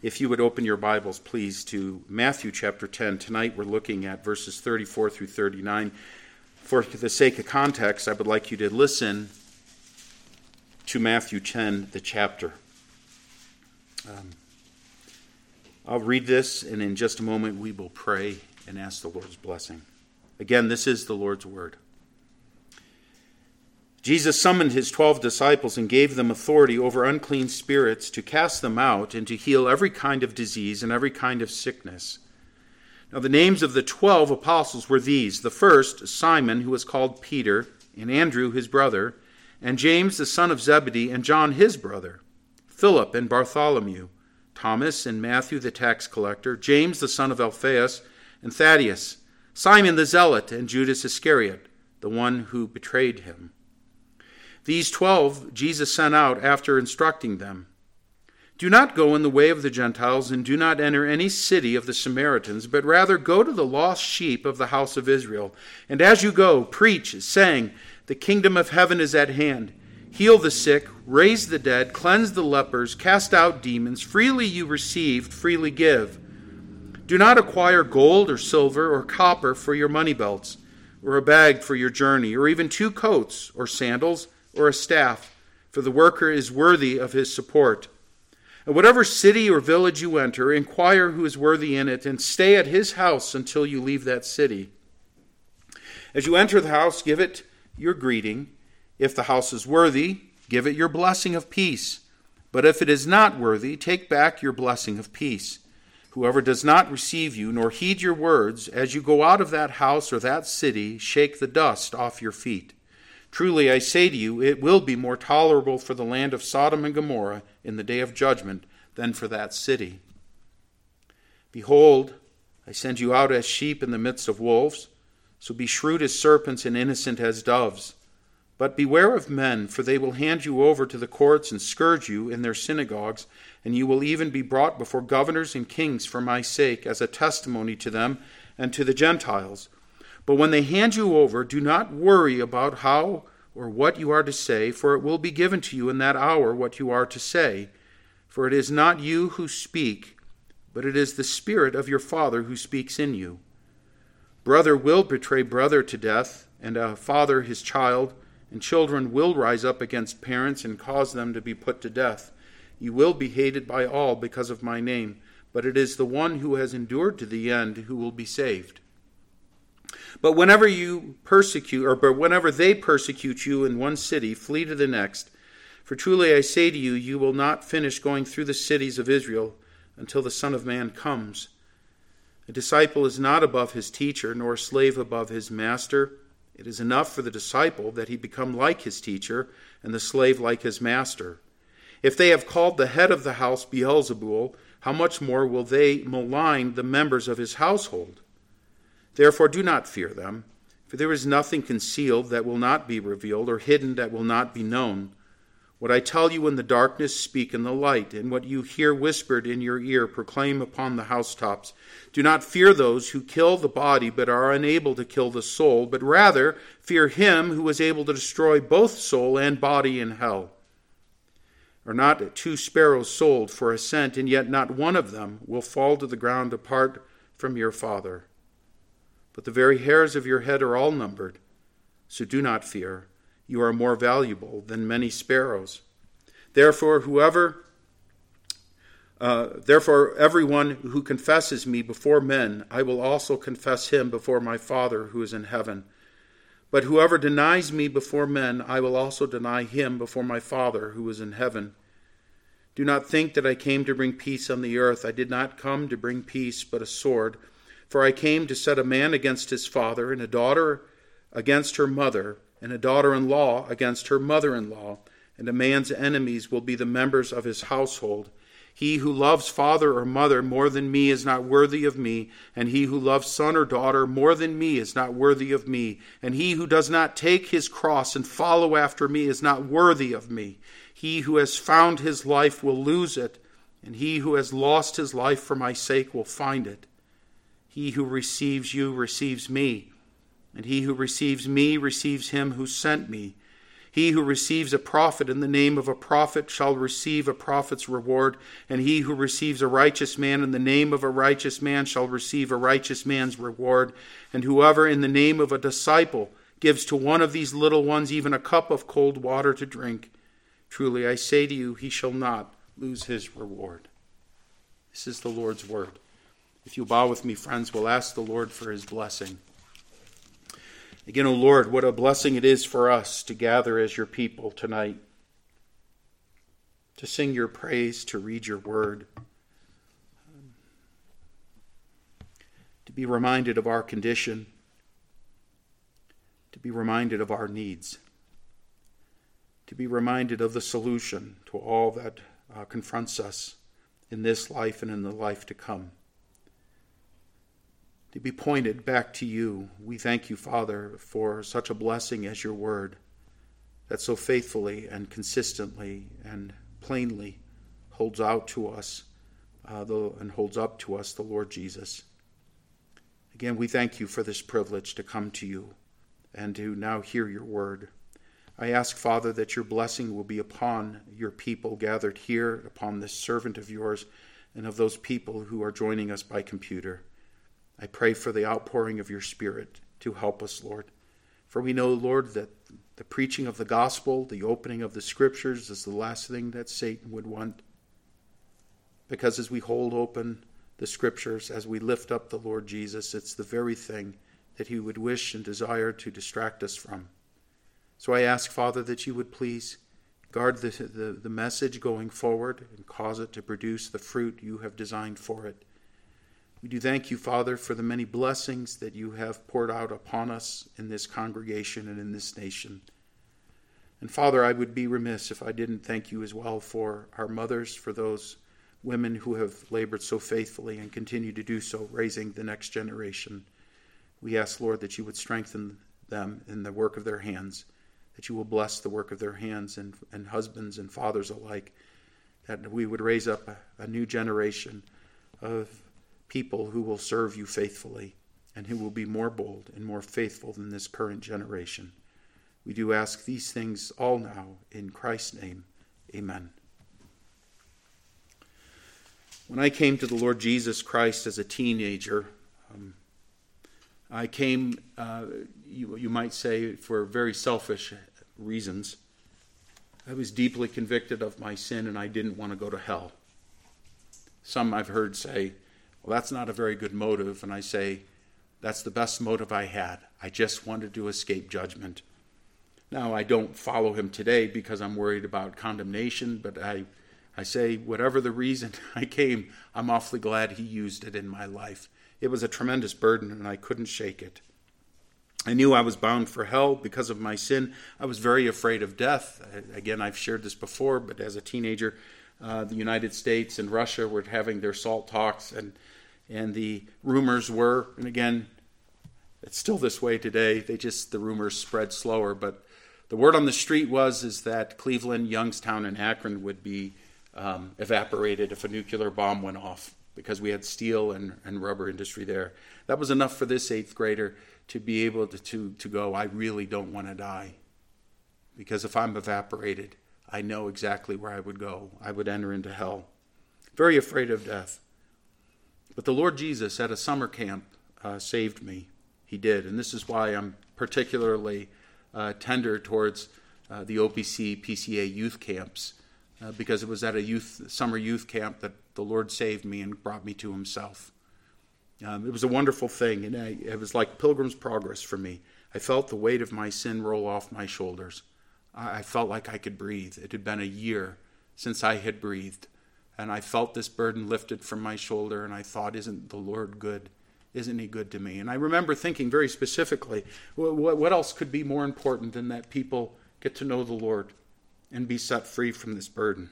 If you would open your Bibles, please, to Matthew chapter 10. Tonight we're looking at verses 34 through 39. For the sake of context, I would like you to listen to Matthew 10, the chapter. I'll read this, and in just a moment we will pray and ask the Lord's blessing. Again, this is the Lord's word. Jesus summoned his 12 disciples and gave them authority over unclean spirits to cast them out and to heal every kind of disease and every kind of sickness. Now the names of the 12 apostles were these: the first, Simon, who was called Peter, and Andrew his brother, and James the son of Zebedee, and John his brother, Philip and Bartholomew, Thomas and Matthew the tax collector, James the son of Alphaeus, and Thaddeus, Simon the zealot, and Judas Iscariot, the one who betrayed him. These 12 Jesus sent out after instructing them. Do not go in the way of the Gentiles, and do not enter any city of the Samaritans, but rather go to the lost sheep of the house of Israel. And as you go, preach, saying, the kingdom of heaven is at hand. Heal the sick, raise the dead, cleanse the lepers, cast out demons. Freely you received, freely give. Do not acquire gold or silver or copper for your money belts, or a bag for your journey, or even 2 coats or sandals, or a staff, for the worker is worthy of his support. And whatever city or village you enter, inquire who is worthy in it, and stay at his house until you leave that city. As you enter the house, give it your greeting. If the house is worthy, give it your blessing of peace. But if it is not worthy, take back your blessing of peace. Whoever does not receive you, nor heed your words, as you go out of that house or that city, shake the dust off your feet. Truly, I say to you, it will be more tolerable for the land of Sodom and Gomorrah in the day of judgment than for that city. Behold, I send you out as sheep in the midst of wolves, so be shrewd as serpents and innocent as doves. But beware of men, for they will hand you over to the courts and scourge you in their synagogues, and you will even be brought before governors and kings for my sake, as a testimony to them and to the Gentiles. But when they hand you over, do not worry about how or what you are to say, for it will be given to you in that hour what you are to say. For it is not you who speak, but it is the Spirit of your Father who speaks in you. Brother will betray brother to death, and a father his child, and children will rise up against parents and cause them to be put to death. You will be hated by all because of my name, but it is the one who has endured to the end who will be saved. But whenever they persecute you in one city, flee to the next. For truly I say to you, you will not finish going through the cities of Israel until the Son of Man comes. A disciple is not above his teacher, nor a slave above his master. It is enough for the disciple that he become like his teacher, and the slave like his master. If they have called the head of the house Beelzebul, how much more will they malign the members of his household? Therefore do not fear them, for there is nothing concealed that will not be revealed, or hidden that will not be known. What I tell you in the darkness, speak in the light, and what you hear whispered in your ear, proclaim upon the housetops. Do not fear those who kill the body, but are unable to kill the soul, but rather fear him who is able to destroy both soul and body in hell. Are not 2 sparrows sold for a cent, and yet not one of them will fall to the ground apart from your Father? But the very hairs of your head are all numbered. So do not fear. You are more valuable than many sparrows. Therefore, everyone who confesses me before men, I will also confess him before my Father who is in heaven. But whoever denies me before men, I will also deny him before my Father who is in heaven. Do not think that I came to bring peace on the earth. I did not come to bring peace, but a sword. For I came to set a man against his father, and a daughter against her mother, and a daughter-in-law against her mother-in-law, and a man's enemies will be the members of his household. He who loves father or mother more than me is not worthy of me, and he who loves son or daughter more than me is not worthy of me, and he who does not take his cross and follow after me is not worthy of me. He who has found his life will lose it, and he who has lost his life for my sake will find it. He who receives you receives me, and he who receives me receives him who sent me. He who receives a prophet in the name of a prophet shall receive a prophet's reward, and he who receives a righteous man in the name of a righteous man shall receive a righteous man's reward. And whoever in the name of a disciple gives to one of these little ones even a cup of cold water to drink, truly I say to you, he shall not lose his reward. This is the Lord's word. If you bow with me, friends, we'll ask the Lord for his blessing. Again, O Lord, what a blessing it is for us to gather as your people tonight, to sing your praise, to read your word, to be reminded of our condition, to be reminded of our needs, to be reminded of the solution to all that confronts us in this life and in the life to come. To be pointed back to you. We thank you, Father, for such a blessing as your word that so faithfully and consistently and plainly holds out to us and holds up to us the Lord Jesus. Again, we thank you for this privilege to come to you and to now hear your word. I ask, Father, that your blessing will be upon your people gathered here, upon this servant of yours, and of those people who are joining us by computer. I pray for the outpouring of your Spirit to help us, Lord. For we know, Lord, that the preaching of the gospel, the opening of the scriptures is the last thing that Satan would want. Because as we hold open the scriptures, as we lift up the Lord Jesus, it's the very thing that he would wish and desire to distract us from. So I ask, Father, that you would please guard the message going forward and cause it to produce the fruit you have designed for it. We do thank you, Father, for the many blessings that you have poured out upon us in this congregation and in this nation. And Father, I would be remiss if I didn't thank you as well for our mothers, for those women who have labored so faithfully and continue to do so, raising the next generation. We ask, Lord, that you would strengthen them in the work of their hands, that you will bless the work of their hands, and husbands and fathers alike, that we would raise up a new generation of people who will serve you faithfully and who will be more bold and more faithful than this current generation. We do ask these things all now in Christ's name. Amen. When I came to the Lord Jesus Christ as a teenager, I came, you might say, for very selfish reasons. I was deeply convicted of my sin and I didn't want to go to hell. Some I've heard say, well, that's not a very good motive. And I say, that's the best motive I had. I just wanted to escape judgment. Now, I don't follow him today because I'm worried about condemnation, but I say, whatever the reason I came, I'm awfully glad he used it in my life. It was a tremendous burden, and I couldn't shake it. I knew I was bound for hell because of my sin. I was very afraid of death. Again, I've shared this before, but as a teenager, the United States and Russia were having their SALT talks, and the rumors were, and again, it's still this way today, the rumors spread slower, but the word on the street is that Cleveland, Youngstown, and Akron would be evaporated if a nuclear bomb went off, because we had steel and rubber industry there. That was enough for this 8th grader to be able to go, I really don't want to die, because if I'm evaporated, I know exactly where I would go. I would enter into hell. Very afraid of death. But the Lord Jesus at a summer camp saved me. He did. And this is why I'm particularly tender towards the OPC, PCA youth camps, because it was at a summer youth camp that the Lord saved me and brought me to himself. It was a wonderful thing, and it was like Pilgrim's Progress for me. I felt the weight of my sin roll off my shoulders. I felt like I could breathe. It had been a year since I had breathed. And I felt this burden lifted from my shoulder, and I thought, isn't the Lord good? Isn't he good to me? And I remember thinking very specifically, what else could be more important than that people get to know the Lord and be set free from this burden?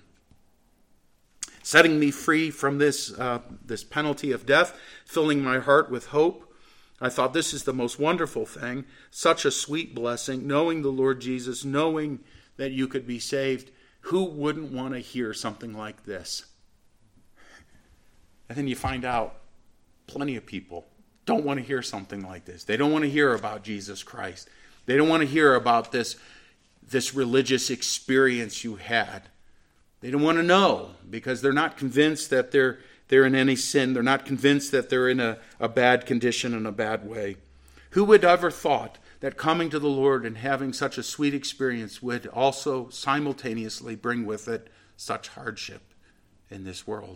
Setting me free from this penalty of death, filling my heart with hope. I thought, this is the most wonderful thing, such a sweet blessing, knowing the Lord Jesus, knowing that you could be saved. Who wouldn't want to hear something like this? And then you find out plenty of people don't want to hear something like this. They don't want to hear about Jesus Christ. They don't want to hear about this this religious experience you had. They don't want to know because they're not convinced that they're in any sin. They're not convinced that they're in a bad condition in a bad way. Who would ever thought that coming to the Lord and having such a sweet experience would also simultaneously bring with it such hardship in this world?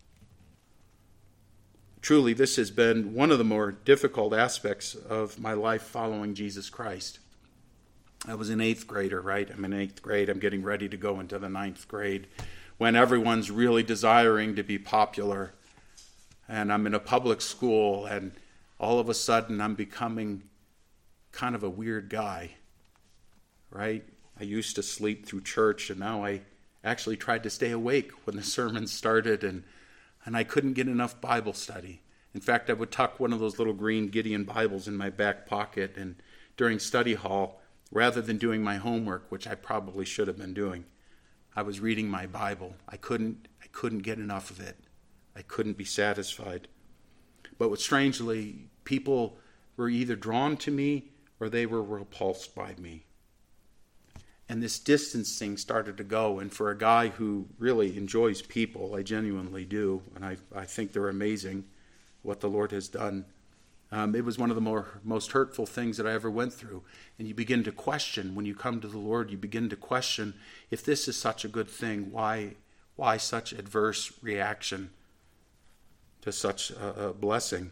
Truly, this has been one of the more difficult aspects of my life following Jesus Christ. I was an 8th grader, right? I'm in 8th grade. I'm getting ready to go into the 9th grade when everyone's really desiring to be popular. And I'm in a public school, and all of a sudden I'm becoming kind of a weird guy, right? I used to sleep through church, and now I actually tried to stay awake when the sermon started, and I couldn't get enough Bible study. In fact, I would tuck one of those little green Gideon Bibles in my back pocket, and during study hall, rather than doing my homework, which I probably should have been doing, I was reading my Bible. I couldn't get enough of it. I couldn't be satisfied. But strangely, people were either drawn to me or they were repulsed by me. And this distancing started to go. And for a guy who really enjoys people, I genuinely do, and I think they're amazing, what the Lord has done. It was one of the most hurtful things that I ever went through. And you begin to question, when you come to the Lord, you begin to question, if this is such a good thing, why such adverse reaction to such a blessing?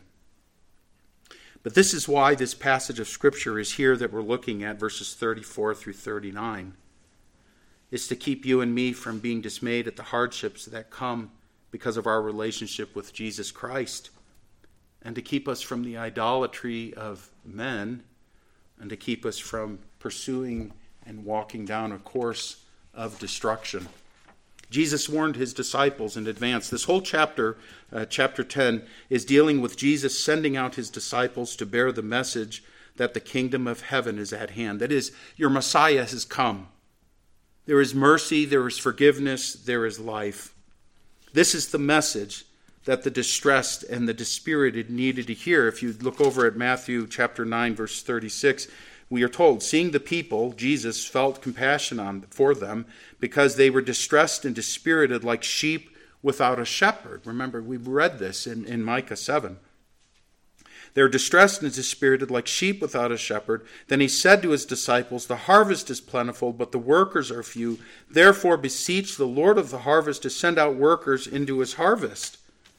But this is why this passage of Scripture is here that we're looking at, verses 34 through 39. It's to keep you and me from being dismayed at the hardships that come because of our relationship with Jesus Christ, and to keep us from the idolatry of men, and to keep us from pursuing and walking down a course of destruction. Jesus warned his disciples in advance. This whole chapter, chapter 10, is dealing with Jesus sending out his disciples to bear the message that the kingdom of heaven is at hand. That is, your Messiah has come. There is mercy, there is forgiveness, there is life. This is the message that the distressed and the dispirited needed to hear. If you look over at Matthew chapter 9, verse 36, we are told, seeing the people, Jesus felt compassion for them because they were distressed and dispirited like sheep without a shepherd. Remember, we've read this in Micah 7. They're distressed and dispirited like sheep without a shepherd. Then he said to his disciples, the harvest is plentiful, but the workers are few. Therefore beseech the Lord of the harvest to send out workers into his harvest.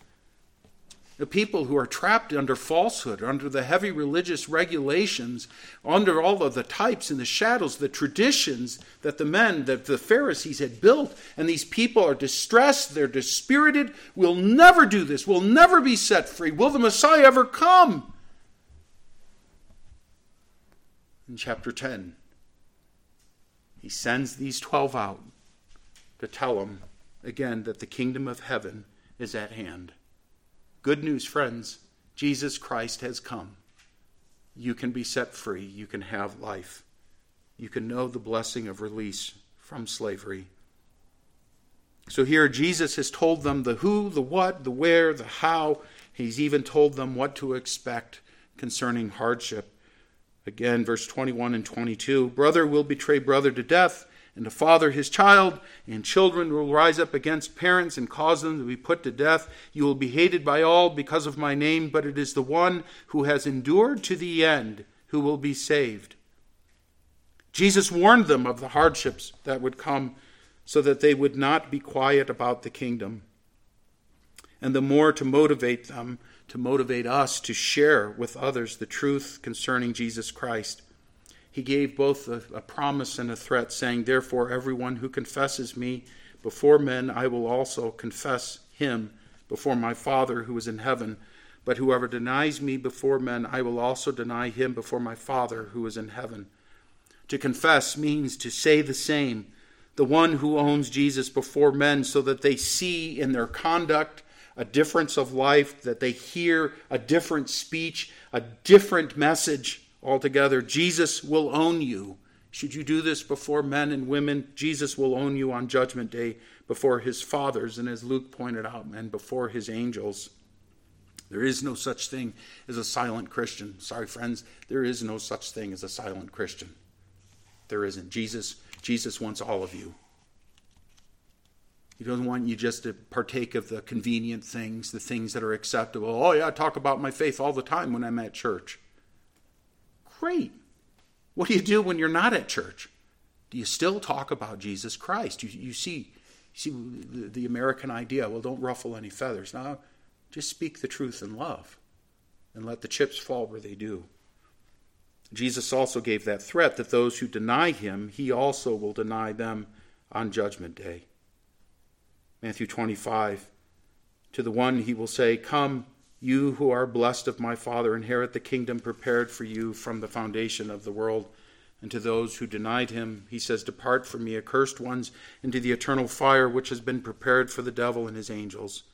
The people who are trapped under falsehood, under the heavy religious regulations, under all of the types and the shadows, the traditions that the Pharisees had built, and these people are distressed, they're dispirited. We'll never do this. We'll never be set free. Will the Messiah ever come? In chapter 10, he sends these 12 out to tell them again that the kingdom of heaven is at hand. Good news, friends. Jesus Christ has come. You can be set free. You can have life. You can know the blessing of release from slavery. So here Jesus has told them the who, the what, the where, the how. He's even told them what to expect concerning hardship. Again, verse 21 and 22. Brother will betray brother to death, and the father his child, and children will rise up against parents and cause them to be put to death. You will be hated by all because of my name, but it is the one who has endured to the end who will be saved. Jesus warned them of the hardships that would come so that they would not be quiet about the kingdom. And the more to motivate them, to motivate us to share with others the truth concerning Jesus Christ. He gave both a promise and a threat, saying, therefore, everyone who confesses me before men, I will also confess him before my Father who is in heaven. But whoever denies me before men, I will also deny him before my Father who is in heaven. To confess means to say the same. The one who owns Jesus before men so that they see in their conduct a difference of life, that they hear a different speech, a different message. Altogether, Jesus will own you. Should you do this before men and women, Jesus will own you on Judgment Day before his fathers, and as Luke pointed out, and before his angels. There is no such thing as a silent Christian. Sorry, friends, there is no such thing as a silent Christian. There isn't. Jesus wants all of you. He doesn't want you just to partake of the convenient things, the things that are acceptable. Oh yeah, I talk about my faith all the time when I'm at church. Great. What do you do when you're not at church? Do you still talk about Jesus Christ? You see the American idea, well, don't ruffle any feathers. No, just speak the truth in love and let the chips fall where they do. Jesus also gave that threat that those who deny him, he also will deny them on Judgment Day. Matthew 25, to the one he will say, "Come, you who are blessed of my Father, inherit the kingdom prepared for you from the foundation of the world." And to those who denied him, he says, "Depart from me, accursed ones, into the eternal fire which has been prepared for the devil and his angels."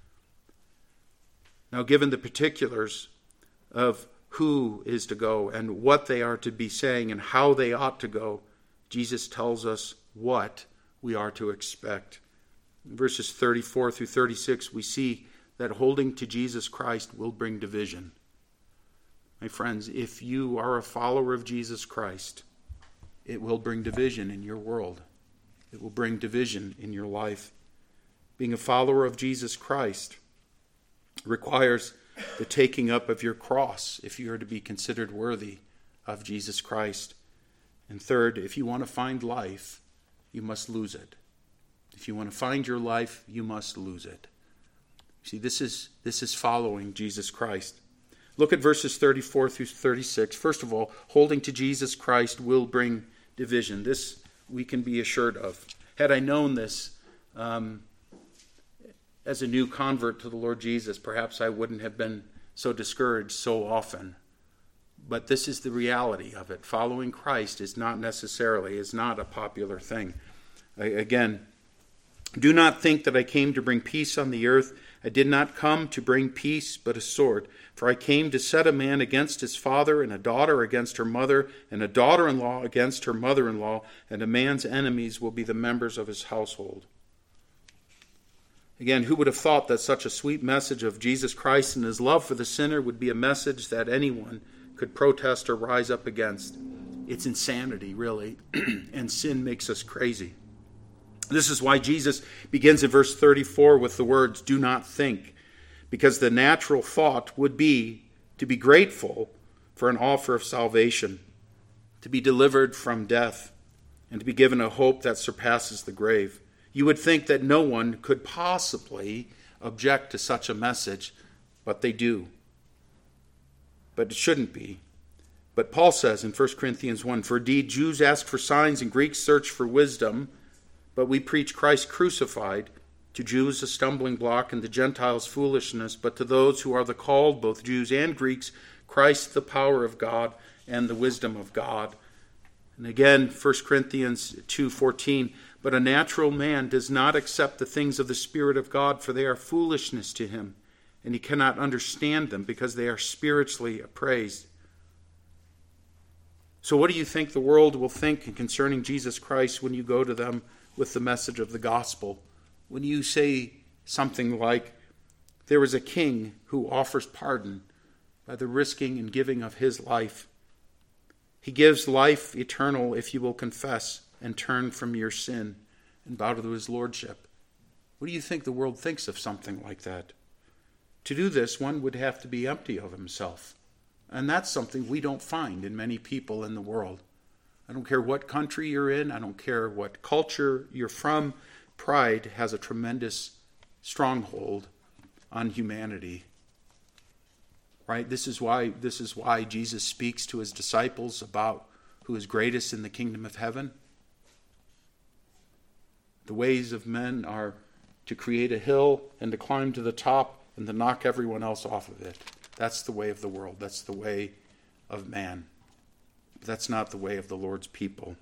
Now, given the particulars of who is to go and what they are to be saying and how they ought to go, Jesus tells us what we are to expect. In verses 34 through 36, we see that holding to Jesus Christ will bring division. My friends, if you are a follower of Jesus Christ, it will bring division in your world. It will bring division in your life. Being a follower of Jesus Christ requires the taking up of your cross if you are to be considered worthy of Jesus Christ. And third, if you want to find life, you must lose it. If you want to find your life, you must lose it. See, this is following Jesus Christ. Look at verses 34 through 36. First of all, holding to Jesus Christ will bring division. This we can be assured of. Had I known this as a new convert to the Lord Jesus, perhaps I wouldn't have been so discouraged so often. But this is the reality of it. Following Christ is not a popular thing. Again, do not think that I came to bring peace on the earth. I did not come to bring peace, but a sword. For I came to set a man against his father, and a daughter against her mother, and a daughter-in-law against her mother-in-law, and a man's enemies will be the members of his household. Again, who would have thought that such a sweet message of Jesus Christ and his love for the sinner would be a message that anyone could protest or rise up against? It's insanity, really, and sin makes us crazy. This is why Jesus begins in verse 34 with the words, "Do not think," because the natural thought would be to be grateful for an offer of salvation, to be delivered from death, and to be given a hope that surpasses the grave. You would think that no one could possibly object to such a message, but they do. But it shouldn't be. But Paul says in 1 Corinthians 1, "For indeed Jews ask for signs and Greeks search for wisdom, but we preach Christ crucified, to Jews a stumbling block and to Gentiles foolishness, but to those who are the called, both Jews and Greeks, Christ the power of God and the wisdom of God." And again, 1 Corinthians 2:14, "But a natural man does not accept the things of the Spirit of God, for they are foolishness to him, and he cannot understand them because they are spiritually appraised." So what do you think the world will think concerning Jesus Christ when you go to them with the message of the gospel? When you say something like, "There is a king who offers pardon by the risking and giving of his life. He gives life eternal if you will confess and turn from your sin and bow to his lordship." What do you think the world thinks of something like that? To do this, one would have to be empty of himself. And that's something we don't find in many people in the world. I don't care what country you're in. I don't care what culture you're from. Pride has a tremendous stronghold on humanity. Right? This is why Jesus speaks to his disciples about who is greatest in the kingdom of heaven. The ways of men are to create a hill and to climb to the top and to knock everyone else off of it. That's the way of the world. That's the way of man. But that's not the way of the Lord's people.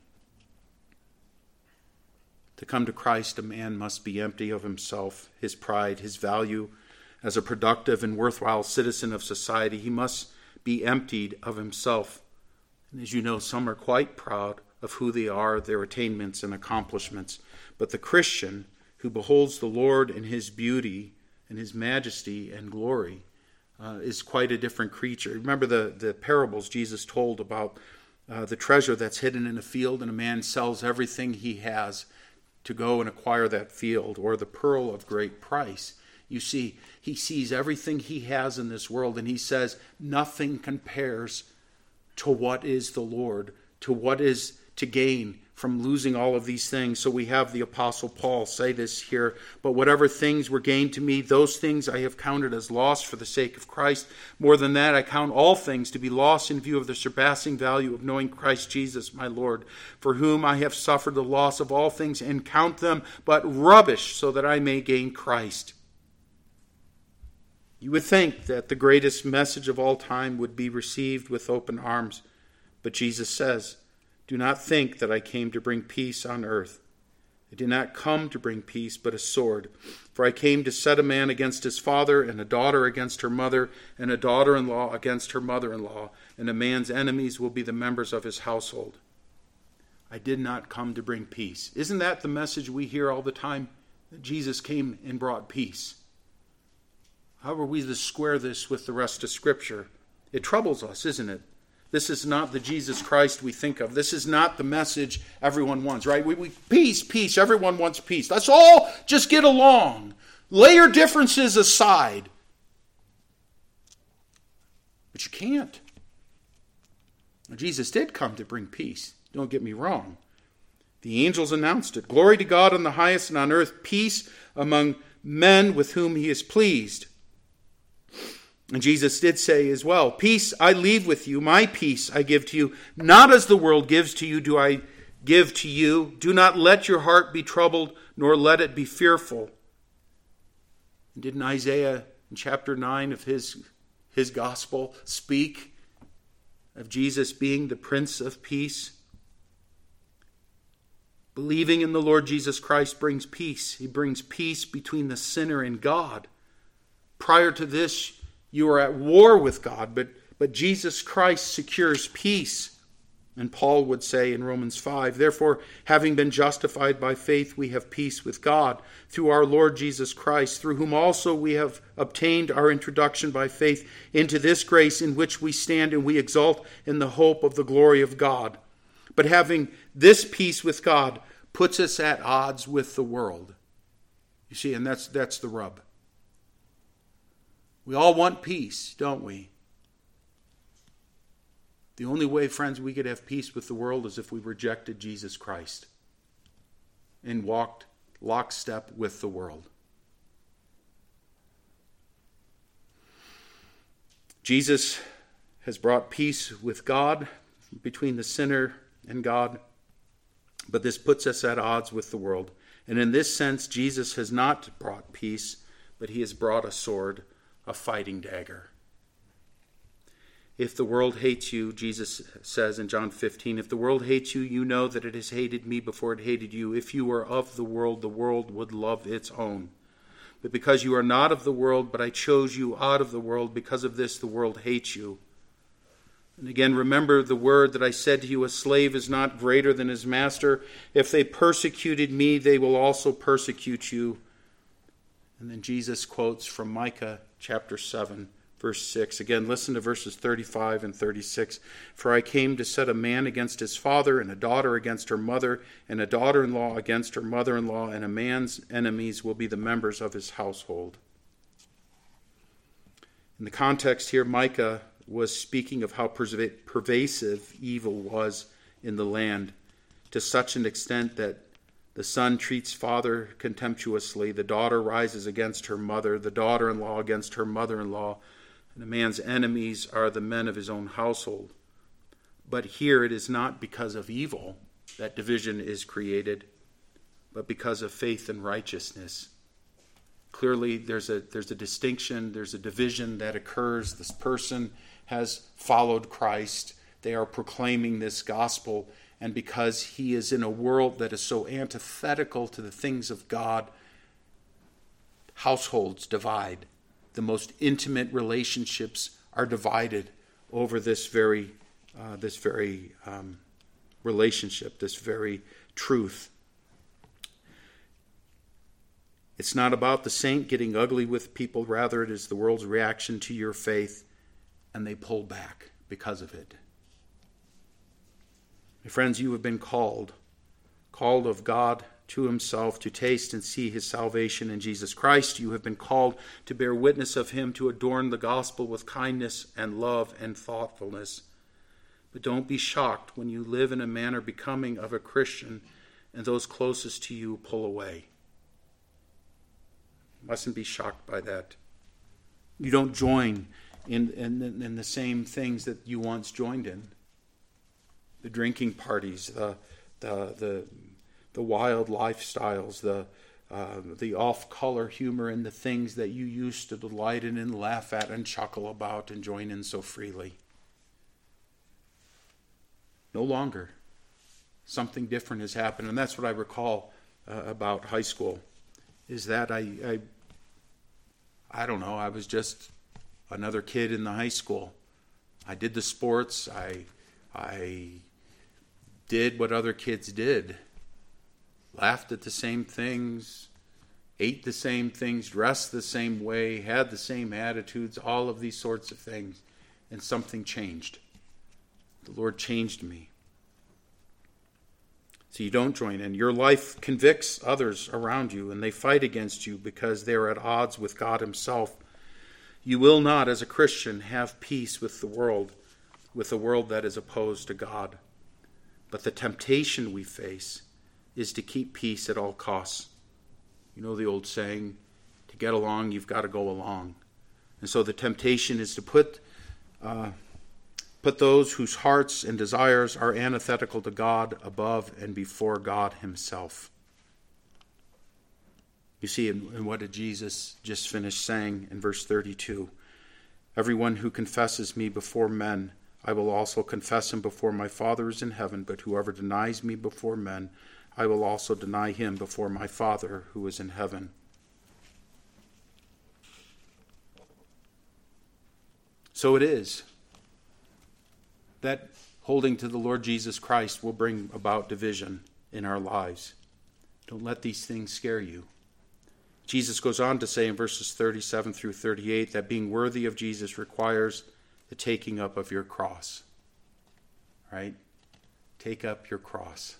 To come to Christ, a man must be empty of himself, his pride, his value as a productive and worthwhile citizen of society. He must be emptied of himself. And as you know, some are quite proud of who they are, their attainments and accomplishments. But the Christian who beholds the Lord in his beauty and his majesty and glory is quite a different creature. Remember the parables Jesus told about the treasure that's hidden in a field, and a man sells everything he has to go and acquire that field, or the pearl of great price. You see, he sees everything he has in this world, and he says, nothing compares to what is the Lord, to what is to gain from losing all of these things. So we have the Apostle Paul say this here, but whatever things were gained to me, those things I have counted as loss for the sake of Christ. More than that, I count all things to be lost in view of the surpassing value of knowing Christ Jesus my Lord, for whom I have suffered the loss of all things, and count them but rubbish, so that I may gain Christ. You would think that the greatest message of all time would be received with open arms, but Jesus says, do not think that I came to bring peace on earth. I did not come to bring peace, but a sword. For I came to set a man against his father, and a daughter against her mother, and a daughter-in-law against her mother-in-law, and a man's enemies will be the members of his household. I did not come to bring peace. Isn't that the message we hear all the time? That Jesus came and brought peace. How are we to square this with the rest of Scripture? It troubles us, isn't it? This is not the Jesus Christ we think of. This is not the message everyone wants, right? Peace. Everyone wants peace. Let's all just get along. Lay your differences aside. But you can't. Jesus did come to bring peace. Don't get me wrong. The angels announced it. Glory to God on the highest, and on earth peace among men with whom he is pleased. And Jesus did say as well, peace I leave with you, my peace I give to you. Not as the world gives to you do I give to you. Do not let your heart be troubled, nor let it be fearful. And didn't Isaiah in chapter 9 of his gospel speak of Jesus being the Prince of Peace? Believing in the Lord Jesus Christ brings peace. He brings peace between the sinner and God. Prior to this, you are at war with God, but Jesus Christ secures peace. And Paul would say in Romans 5, therefore, having been justified by faith, we have peace with God through our Lord Jesus Christ, through whom also we have obtained our introduction by faith into this grace in which we stand, and we exult in the hope of the glory of God. But having this peace with God puts us at odds with the world. You see, and that's the rub. We all want peace, don't we? The only way, friends, we could have peace with the world is if we rejected Jesus Christ and walked lockstep with the world. Jesus has brought peace with God, between the sinner and God, but this puts us at odds with the world. And in this sense, Jesus has not brought peace, but he has brought a sword, a fighting dagger. If the world hates you, Jesus says in John 15, if the world hates you, you know that it has hated me before it hated you. If you were of the world would love its own. But because you are not of the world, but I chose you out of the world, because of this the world hates you. And again, remember the word that I said to you, a slave is not greater than his master. If they persecuted me, they will also persecute you. And then Jesus quotes from Micah chapter 7, verse 6. Again, listen to verses 35 and 36. For I came to set a man against his father, and a daughter against her mother, and a daughter-in-law against her mother-in-law, and a man's enemies will be the members of his household. In the context here, Micah was speaking of how pervasive evil was in the land, to such an extent that the son treats father contemptuously, the daughter rises against her mother, the daughter-in-law against her mother-in-law, and a man's enemies are the men of his own household. But here it is not because of evil that division is created, but because of faith and righteousness. Clearly there's a distinction, there's a division that occurs. This person has followed Christ. They are proclaiming this gospel. And because he is in a world that is so antithetical to the things of God, households divide. The most intimate relationships are divided over this very relationship, this very truth. It's not about the saint getting ugly with people. Rather, it is the world's reaction to your faith, and they pull back because of it. My friends, you have been called of God to himself, to taste and see his salvation in Jesus Christ. You have been called to bear witness of him, to adorn the gospel with kindness and love and thoughtfulness. But don't be shocked when you live in a manner becoming of a Christian and those closest to you pull away. Mustn't be shocked by that. You don't join in the same things that you once joined in. The drinking parties, the wild lifestyles, the off-color humor, and the things that you used to delight in and laugh at and chuckle about and join in so freely. No longer. Something different has happened, and that's what I recall about high school. Is that I don't know, I was just another kid in the high school. I did the sports, I did what other kids did. Laughed at the same things, ate the same things, dressed the same way, had the same attitudes, all of these sorts of things. And something changed. The Lord changed me. So you don't join in. Your life convicts others around you, and they fight against you because they're at odds with God himself. You will not, as a Christian, have peace with the world that is opposed to God. But the temptation we face is to keep peace at all costs. You know the old saying, to get along, you've got to go along. And so the temptation is to put those whose hearts and desires are antithetical to God above and before God himself. You see, in what did Jesus just finish saying in verse 32? Everyone who confesses me before men, I will also confess him before my Father who is in heaven, but whoever denies me before men, I will also deny him before my Father who is in heaven. So it is that holding to the Lord Jesus Christ will bring about division in our lives. Don't let these things scare you. Jesus goes on to say in verses 37 through 38 that being worthy of Jesus requires the taking up of your cross. Right? Take up your cross.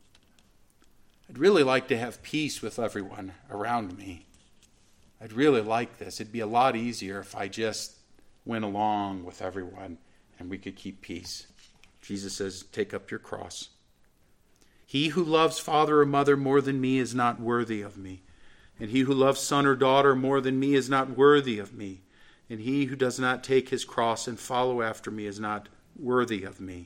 I'd really like to have peace with everyone around me. I'd really like this. It'd be a lot easier if I just went along with everyone and we could keep peace. Jesus says, take up your cross. He who loves father or mother more than me is not worthy of me. And he who loves son or daughter more than me is not worthy of me. And he who does not take his cross and follow after me is not worthy of me.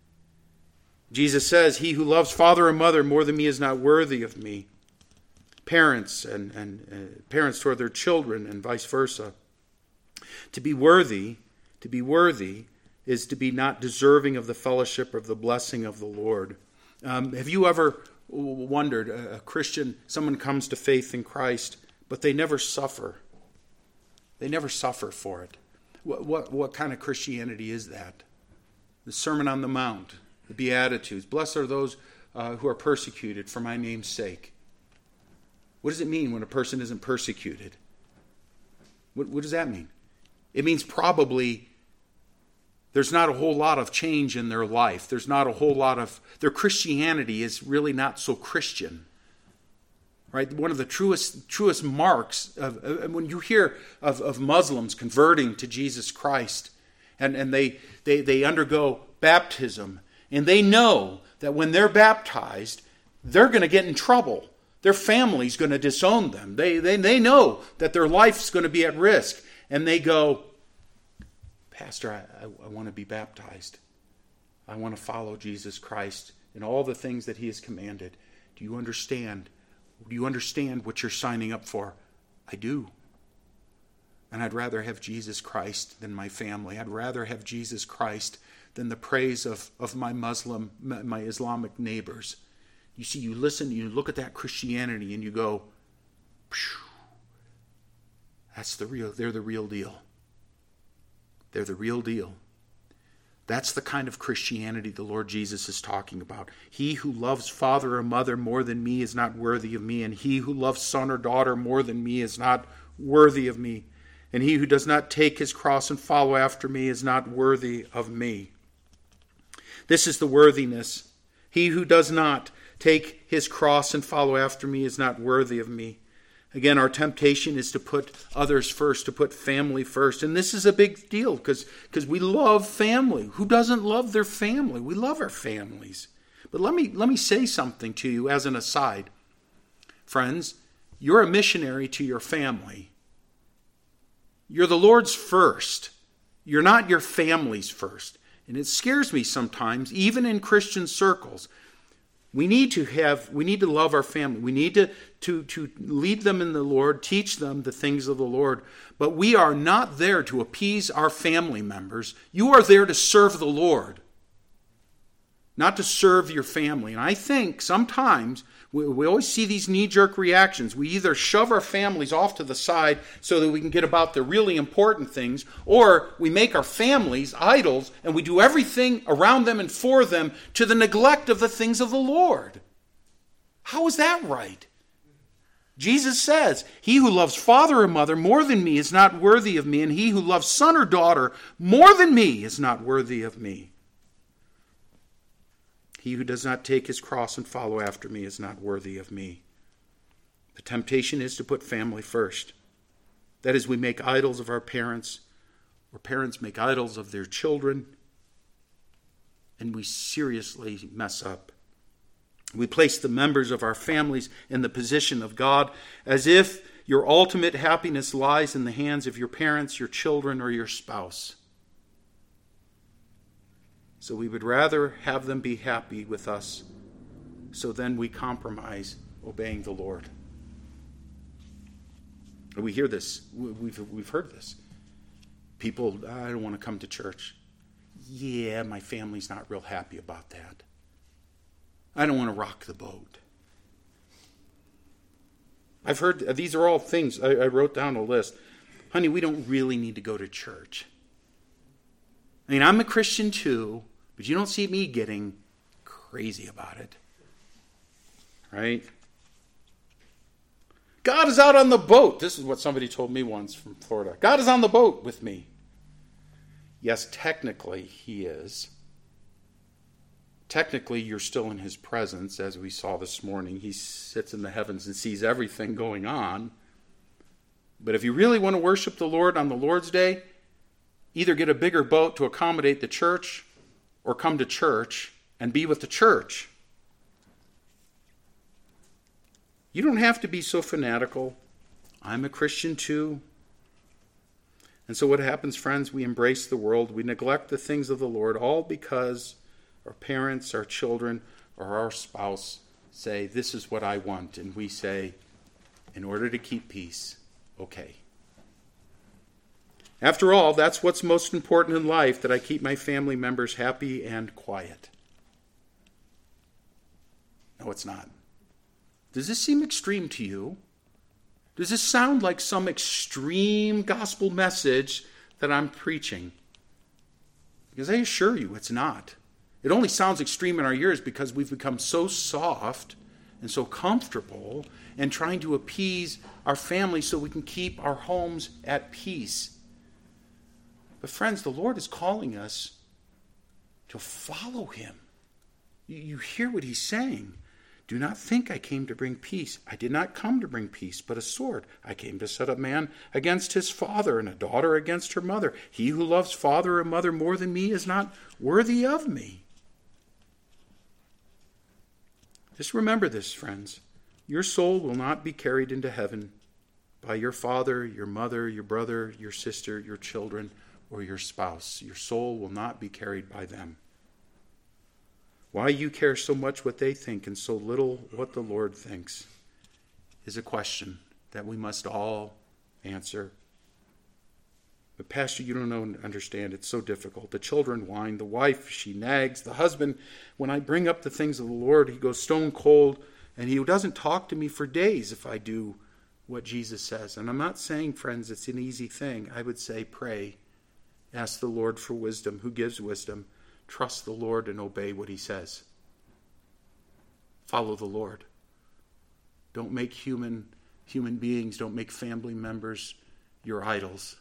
Jesus says, he who loves father or mother more than me is not worthy of me. Parents and parents toward their children and vice versa. To be worthy is to be not deserving of the fellowship of the blessing of the Lord. Have you ever wondered, a Christian, someone comes to faith in Christ, but they never suffer. They never suffer for it. What kind of Christianity is that? The Sermon on the Mount, the Beatitudes. Blessed are those who are persecuted for my name's sake. What does it mean when a person isn't persecuted? What does that mean? It means probably there's not a whole lot of change in their life. There's not a whole lot of... Their Christianity is really not so Christian. Right? One of the truest marks of when you hear of Muslims converting to Jesus Christ, and they undergo baptism, and they know that when they're baptized, they're going to get in trouble. Their family's going to disown them. They know that their life's going to be at risk. And they go, Pastor, I want to be baptized. I want to follow Jesus Christ in all the things that he has commanded. Do you understand? Do you understand what you're signing up for? I do. And I'd rather have Jesus Christ than my family. I'd rather have Jesus Christ than the praise of my Islamic neighbors. You see, you listen, you look at that Christianity and you go, they're the real deal. They're the real deal. That's the kind of Christianity the Lord Jesus is talking about. He who loves father or mother more than me is not worthy of me, and he who loves son or daughter more than me is not worthy of me. And he who does not take his cross and follow after me is not worthy of me. This is the worthiness He who does not take his cross and follow after me is not worthy of me. Again, our temptation is to put others first, to put family first. And this is a big deal because we love family. Who doesn't love their family? We love our families. But let me say something to you as an aside. Friends, you're a missionary to your family. You're the Lord's first. You're not your family's first. And it scares me sometimes, even in Christian circles. We need to love our family. We need to lead them in the Lord, teach them the things of the Lord. But we are not there to appease our family members. You are there to serve the Lord, not to serve your family. And I think sometimes we always see these knee-jerk reactions. We either shove our families off to the side so that we can get about the really important things, or we make our families idols and we do everything around them and for them to the neglect of the things of the Lord. How is that right? Jesus says, "He who loves father or mother more than me is not worthy of me, and he who loves son or daughter more than me is not worthy of me. He who does not take his cross and follow after me is not worthy of me." The temptation is to put family first. That is, we make idols of our parents, or parents make idols of their children, and we seriously mess up. We place the members of our families in the position of God, as if your ultimate happiness lies in the hands of your parents, your children, or your spouse. So we would rather have them be happy with us, so then we compromise obeying the Lord. And we hear this. We've heard this. People, "I don't want to come to church." Yeah, my family's not real happy about that. I don't want to rock the boat. I've heard, these are all things, I wrote down a list. Honey, we don't really need to go to church. I mean, I'm a Christian too, but you don't see me getting crazy about it. Right? God is out on the boat. This is what somebody told me once from Florida. God is on the boat with me. Yes, technically he is. Technically, you're still in his presence, as we saw this morning. He sits in the heavens and sees everything going on. But if you really want to worship the Lord on the Lord's Day, either get a bigger boat to accommodate the church, or come to church and be with the church. You don't have to be so fanatical. I'm a Christian too. And so what happens, friends? We embrace the world. We neglect the things of the Lord, all because our parents, our children, or our spouse say, "This is what I want." And we say, in order to keep peace, okay. After all, that's what's most important in life, that I keep my family members happy and quiet. No, it's not. Does this seem extreme to you? Does this sound like some extreme gospel message that I'm preaching? Because I assure you, it's not. It only sounds extreme in our ears because we've become so soft and so comfortable and trying to appease our family so we can keep our homes at peace. But friends, the Lord is calling us to follow him. You hear what he's saying. "Do not think I came to bring peace. I did not come to bring peace, but a sword. I came to set a man against his father and a daughter against her mother. He who loves father or mother more than me is not worthy of me." Just remember this, friends. Your soul will not be carried into heaven by your father, your mother, your brother, your sister, your children, or your spouse. Your soul will not be carried by them. Why you care so much what they think and so little what the Lord thinks is a question that we must all answer. But Pastor, you don't understand. It's so difficult. The children whine. The wife, she nags. The husband, when I bring up the things of the Lord, he goes stone cold. And he doesn't talk to me for days if I do what Jesus says. And I'm not saying, friends, it's an easy thing. I would say pray. Ask the Lord for wisdom. Who gives wisdom? Trust the Lord and obey what he says. Follow the Lord. Don't make human beings, don't make family members your idols.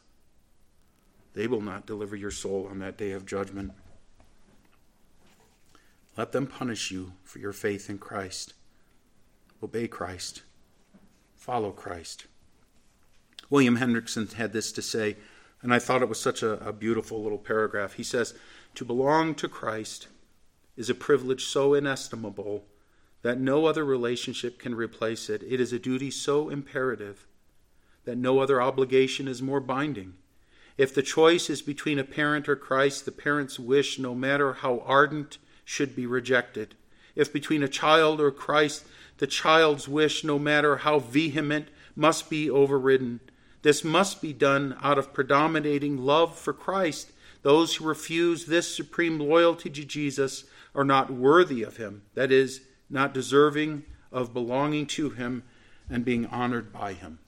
They will not deliver your soul on that day of judgment. Let them punish you for your faith in Christ. Obey Christ. Follow Christ. William Hendrickson had this to say, and I thought it was such a beautiful little paragraph. He says, "To belong to Christ is a privilege so inestimable that no other relationship can replace it. It is a duty so imperative that no other obligation is more binding. If the choice is between a parent or Christ, the parent's wish, no matter how ardent, should be rejected. If between a child or Christ, the child's wish, no matter how vehement, must be overridden. This must be done out of predominating love for Christ. Those who refuse this supreme loyalty to Jesus are not worthy of him, that is, not deserving of belonging to him and being honored by him."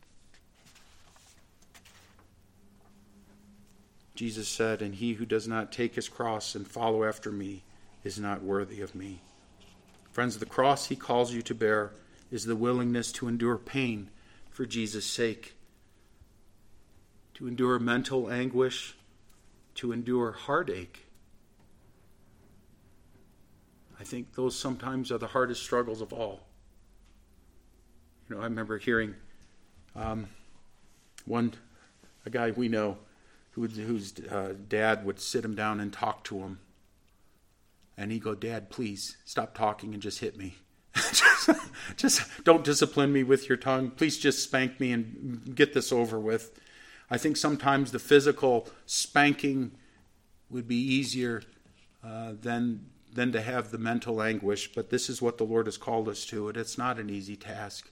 Jesus said, "And he who does not take his cross and follow after me is not worthy of me." Friends, the cross he calls you to bear is the willingness to endure pain for Jesus' sake, to endure mental anguish, to endure heartache. I think those sometimes are the hardest struggles of all. I remember hearing a guy we know whose dad would sit him down and talk to him. And he'd go, "Dad, please stop talking and just hit me. just don't discipline me with your tongue. Please just spank me and get this over with." I think sometimes the physical spanking would be easier than to have the mental anguish. But this is what the Lord has called us to, and it's not an easy task.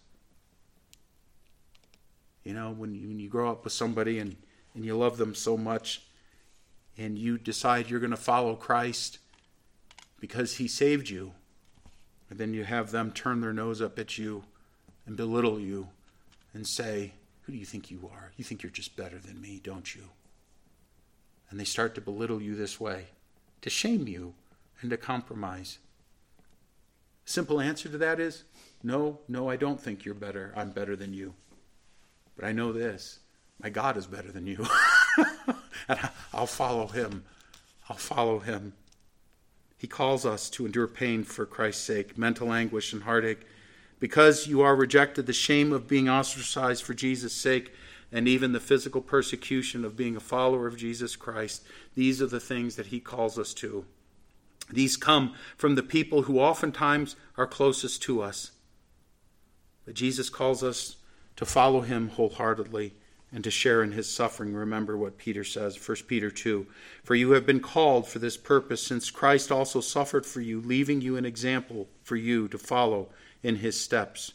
When you grow up with somebody and you love them so much, and you decide you're going to follow Christ because he saved you, and then you have them turn their nose up at you and belittle you and say, "Who do you think you are? You think you're just better than me, don't you?" And they start to belittle you this way, to shame you and to compromise. Simple answer to that is, no, I don't think you're better. I'm better than you. But I know this, my God is better than you. And I'll follow him. I'll follow him. He calls us to endure pain for Christ's sake, mental anguish and heartache. Because you are rejected, the shame of being ostracized for Jesus' sake, and even the physical persecution of being a follower of Jesus Christ, these are the things that he calls us to. These come from the people who oftentimes are closest to us. But Jesus calls us to follow him wholeheartedly and to share in his suffering. Remember what Peter says, 1 Peter 2. "For you have been called for this purpose, since Christ also suffered for you, leaving you an example for you to follow in his steps."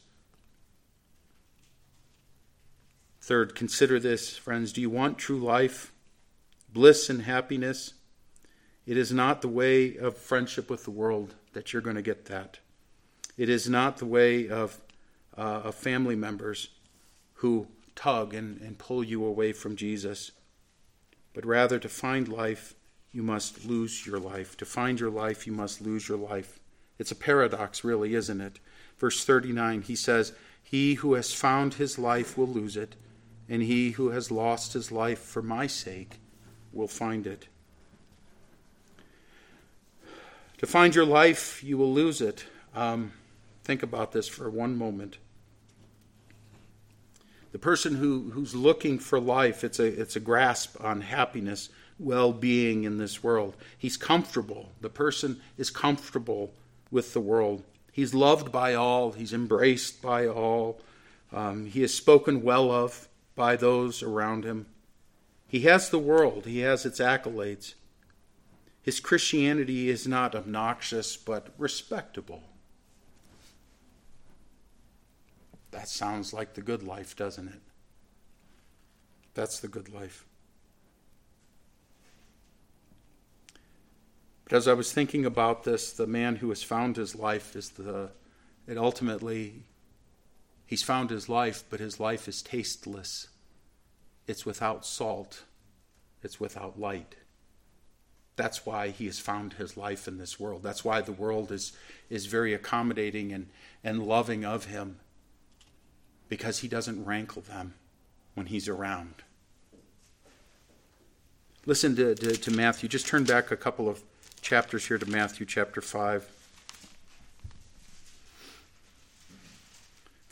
Third, consider this, friends. Do you want true life, bliss and happiness? It is not the way of friendship with the world that you're going to get that. It is not the way of family members who tug and pull you away from Jesus. But rather, to find life, you must lose your life. To find your life, you must lose your life. It's a paradox, really, isn't it? Verse 39, he says, "He who has found his life will lose it, and he who has lost his life for my sake will find it." To find your life, you will lose it. Think about this for one moment. The person who's looking for life, it's a grasp on happiness, well-being in this world. He's comfortable. The person is comfortable with the world. He's loved by all. He's embraced by all. He is spoken well of by those around him. He has the world. He has its accolades. His Christianity is not obnoxious, but respectable. That sounds like the good life, doesn't it? That's the good life. But as I was thinking about this, the man who has found his life he's found his life, but his life is tasteless. It's without salt. It's without light. That's why he has found his life in this world. That's why the world is very accommodating and loving of him, because he doesn't rankle them when he's around. Listen to Matthew. Just turn back a couple of chapters here to Matthew chapter 5.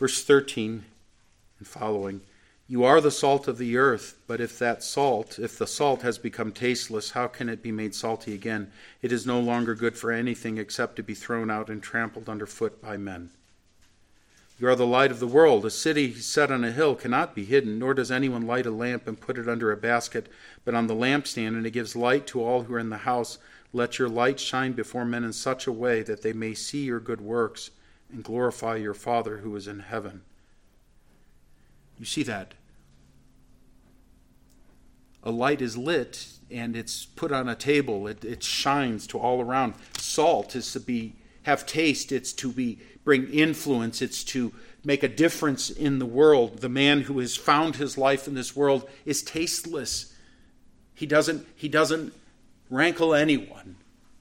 Verse 13 and following. You are the salt of the earth, but if the salt has become tasteless, how can it be made salty again? It is no longer good for anything except to be thrown out and trampled underfoot by men. You are the light of the world. A city set on a hill cannot be hidden, nor does anyone light a lamp and put it under a basket, but on the lampstand, and it gives light to all who are in the house. Let your light shine before men in such a way that they may see your good works and glorify your Father who is in heaven. You see that? A light is lit and it's put on a table. It shines to all around. Salt is to have taste. It's to bring influence. It's to make a difference in the world. The man who has found his life in this world is tasteless. He doesn't rankle anyone.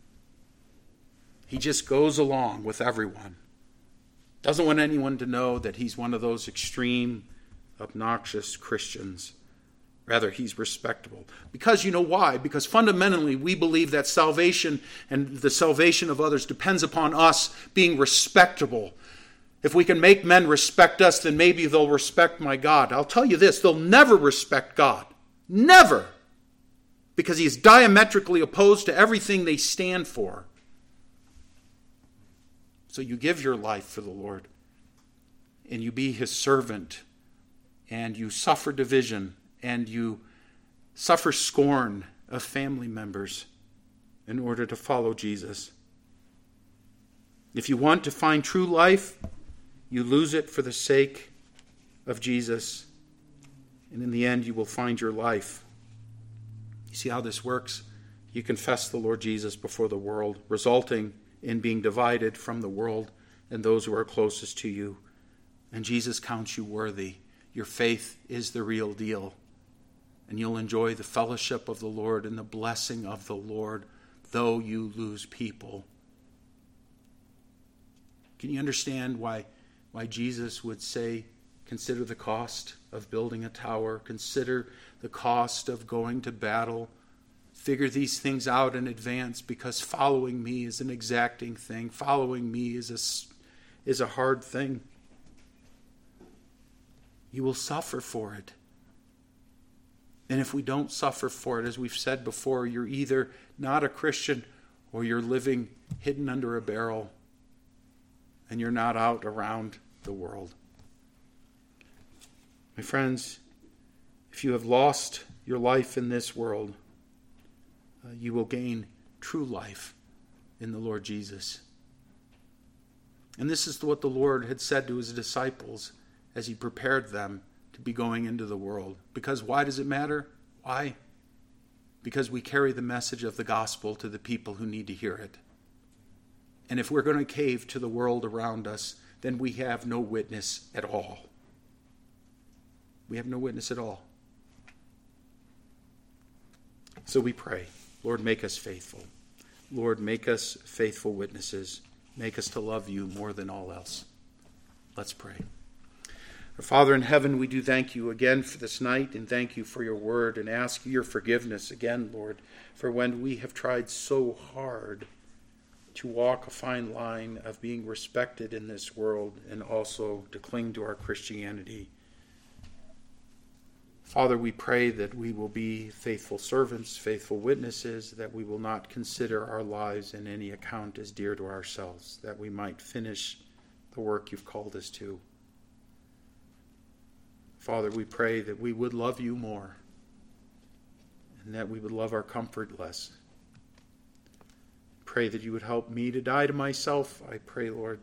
He just goes along with everyone. Doesn't want anyone to know that he's one of those extreme, obnoxious Christians. Rather, he's respectable. Because you know why? Because fundamentally we believe that salvation and the salvation of others depends upon us being respectable. If we can make men respect us, then maybe they'll respect my God. I'll tell you this, they'll never respect God. Never. Because he is diametrically opposed to everything they stand for. So you give your life for the Lord, and you be his servant, and you suffer division, and you suffer scorn of family members in order to follow Jesus. If you want to find true life, you lose it for the sake of Jesus, and in the end you will find your life. You see how this works? You confess the Lord Jesus before the world, resulting in being divided from the world and those who are closest to you. And Jesus counts you worthy. Your faith is the real deal. And you'll enjoy the fellowship of the Lord and the blessing of the Lord, though you lose people. Can you understand why Jesus would say, consider the cost of building a tower, consider the cost of going to battle, figure these things out in advance, because following me is an exacting thing. Following me is a hard thing. You will suffer for it. And if we don't suffer for it, as we've said before, you're either not a Christian or you're living hidden under a barrel and you're not out around the world. My friends, if you have lost your life in this world, you will gain true life in the Lord Jesus. And this is what the Lord had said to his disciples as he prepared them to be going into the world. Because why does it matter? Why? Because we carry the message of the gospel to the people who need to hear it. And if we're going to cave to the world around us, then we have no witness at all. We have no witness at all. So we pray, Lord, make us faithful. Lord, make us faithful witnesses. Make us to love you more than all else. Let's pray. Our Father in heaven, we do thank you again for this night, and thank you for your word, and ask your forgiveness again, Lord, for when we have tried so hard to walk a fine line of being respected in this world and also to cling to our Christianity. Father, we pray that we will be faithful servants, faithful witnesses, that we will not consider our lives in any account as dear to ourselves, that we might finish the work you've called us to. Father, we pray that we would love you more and that we would love our comfort less. Pray that you would help me to die to myself. I pray, Lord,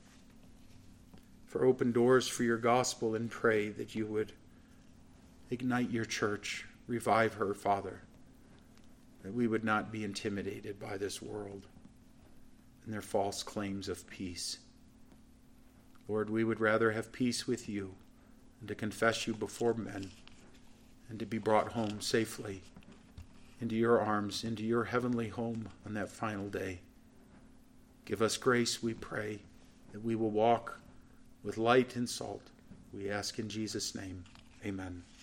for open doors for your gospel, and pray that you would ignite your church, revive her, Father, that we would not be intimidated by this world and their false claims of peace. Lord, we would rather have peace with you and to confess you before men and to be brought home safely into your arms, into your heavenly home on that final day. Give us grace, we pray, that we will walk with light and salt. We ask in Jesus' name. Amen.